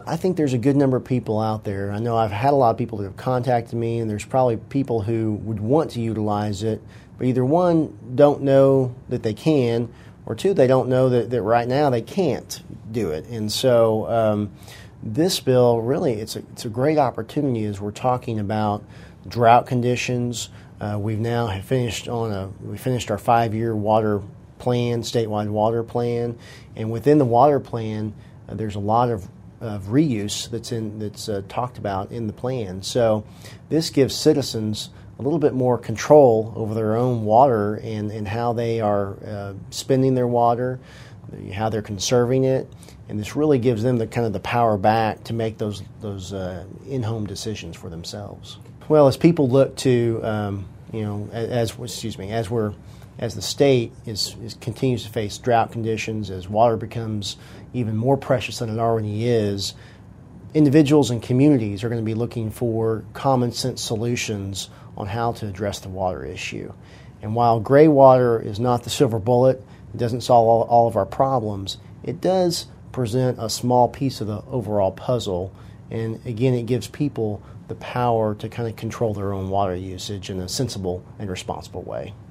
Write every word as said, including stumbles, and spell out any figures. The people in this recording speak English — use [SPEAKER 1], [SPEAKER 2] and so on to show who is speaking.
[SPEAKER 1] I think there's a good number of people out there. I know I've had a lot of people that have contacted me, and there's probably people who would want to utilize it, but either one, don't know that they can, or two, they don't know that, that right now they can't do it. And so um, this bill, really, it's a, it's a great opportunity as we're talking about drought conditions. Uh, we've now have finished on a we finished our five-year water plan, statewide water plan, and within the water plan, uh, there's a lot of, of reuse that's in that's uh, talked about in the plan. So this gives citizens a little bit more control over their own water and, and how they are uh, spending their water, how they're conserving it, and this really gives them the kind of the power back to make those those uh, in-home decisions for themselves. Well, as people look to, um, you know, as excuse me, as we're as the state is, is continues to face drought conditions, as water becomes even more precious than it already is, individuals and communities are going to be looking for common sense solutions on how to address the water issue. And while gray water is not the silver bullet, it doesn't solve all, all of our problems, it does present a small piece of the overall puzzle. And again, it gives people the power to kind of control their own water usage in a sensible and responsible way.